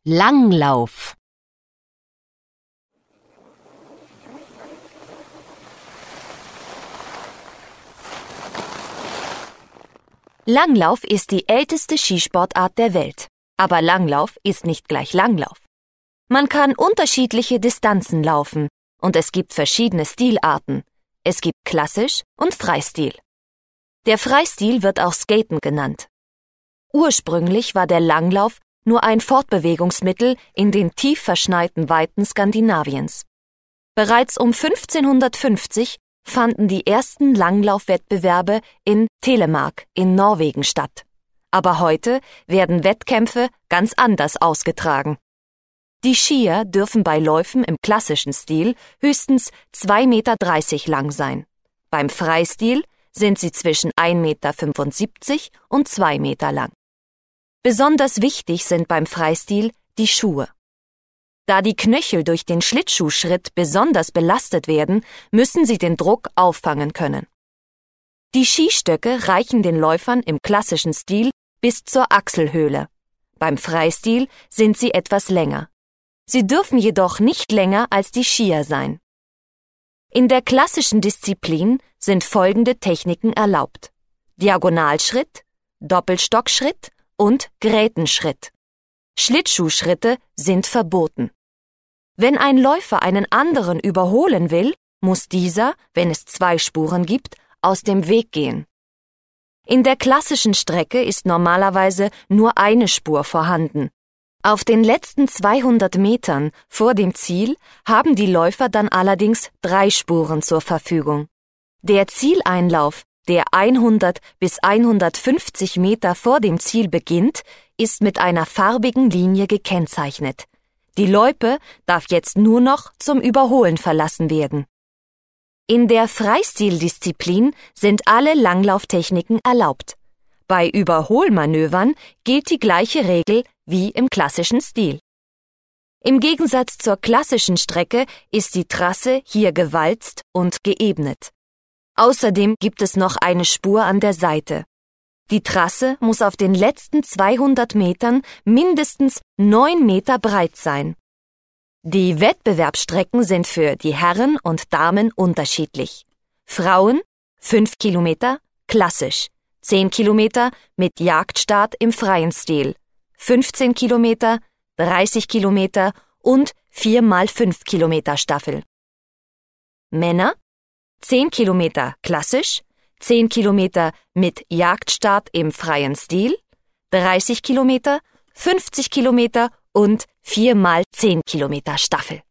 Langlauf. Langlauf ist die älteste Skisportart der Welt. Aber Langlauf ist nicht gleich Langlauf. Man kann unterschiedliche Distanzen laufen und es gibt verschiedene Stilarten. Es gibt Klassisch und Freistil. Der Freistil wird auch Skaten genannt. Ursprünglich war der Langlauf nur ein Fortbewegungsmittel in den tief verschneiten Weiten Skandinaviens. Bereits um 1550 fanden die ersten Langlaufwettbewerbe in Telemark in Norwegen statt. Aber heute werden Wettkämpfe ganz anders ausgetragen. Die Skier dürfen bei Läufen im klassischen Stil höchstens 2,30 Meter lang sein. Beim Freistil sind sie zwischen 1,75 Meter und 2 Meter lang. Besonders wichtig sind beim Freistil die Schuhe. Da die Knöchel durch den Schlittschuhschritt besonders belastet werden, müssen sie den Druck auffangen können. Die Skistöcke reichen den Läufern im klassischen Stil bis zur Achselhöhle. Beim Freistil sind sie etwas länger. Sie dürfen jedoch nicht länger als die Skier sein. In der klassischen Disziplin sind folgende Techniken erlaubt: Diagonalschritt, Doppelstockschritt und Grätenschritt. Schlittschuhschritte sind verboten. Wenn ein Läufer einen anderen überholen will, muss dieser, wenn es 2 Spuren gibt, aus dem Weg gehen. In der klassischen Strecke ist normalerweise nur eine Spur vorhanden. Auf den letzten 200 Metern vor dem Ziel haben die Läufer dann allerdings 3 Spuren zur Verfügung. Der Zieleinlauf, der 100 bis 150 Meter vor dem Ziel beginnt, ist mit einer farbigen Linie gekennzeichnet. Die Loipe darf jetzt nur noch zum Überholen verlassen werden. In der Freistildisziplin sind alle Langlauftechniken erlaubt. Bei Überholmanövern gilt die gleiche Regel wie im klassischen Stil. Im Gegensatz zur klassischen Strecke ist die Trasse hier gewalzt und geebnet. Außerdem gibt es noch eine Spur an der Seite. Die Trasse muss auf den letzten 200 Metern mindestens 9 Meter breit sein. Die Wettbewerbsstrecken sind für die Herren und Damen unterschiedlich. Frauen 5 Kilometer klassisch, 10 Kilometer mit Jagdstart im freien Stil, 15 Kilometer, 30 Kilometer und 4x5 Kilometer Staffel. Männer 10 Kilometer klassisch, 10 Kilometer mit Jagdstart im freien Stil, 30 Kilometer, 50 Kilometer und 4x10 Kilometer Staffel.